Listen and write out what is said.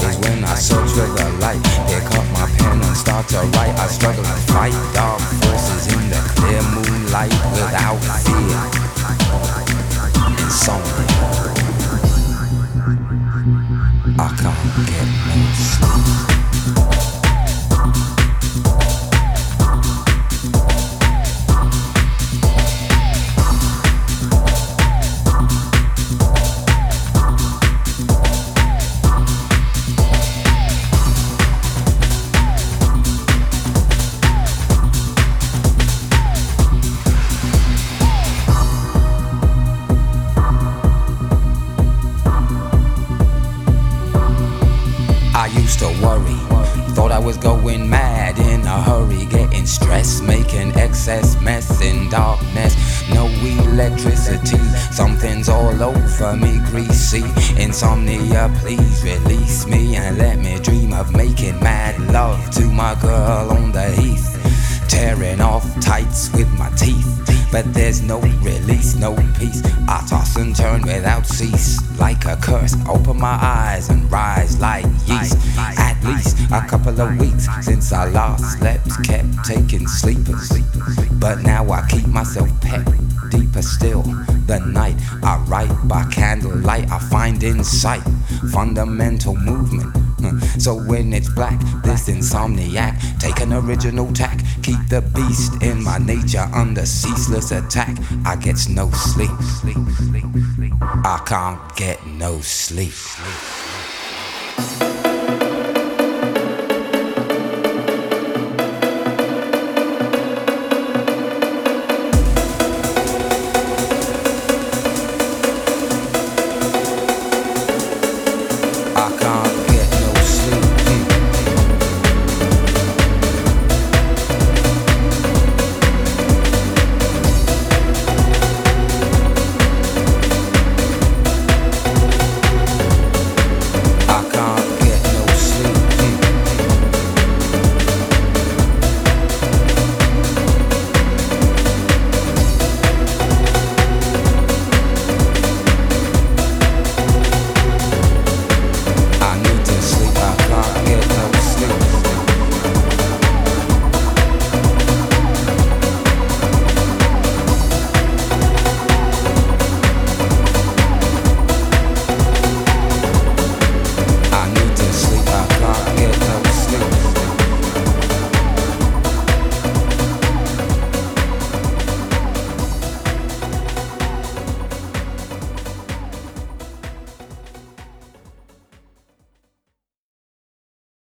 is when I search for the light. Pick up my pen and start to write. I struggle and fight dark forces in the clear moonlight without fear. Insomnia. I can't get no sleep. I used to worry, thought I was going mad in a hurry, getting stressed, making excess mess in darkness. No electricity, something's all over me, greasy. Insomnia, please release me and let me dream of making mad love to my girl on the heath. Tearing off tights with my teeth, but there's no release, no peace. I toss and turn without cease, like a curse. Open my eyes and rise like yeast. At least a couple of weeks since I last slept, kept taking sleepers, but now I keep myself pepped. Deeper still, the night I write by candlelight. I find insight, fundamental movement. So when it's black, this insomniac, take an original tack, keep the beast in my nature under ceaseless attack. I get no sleep. I can't get no sleep.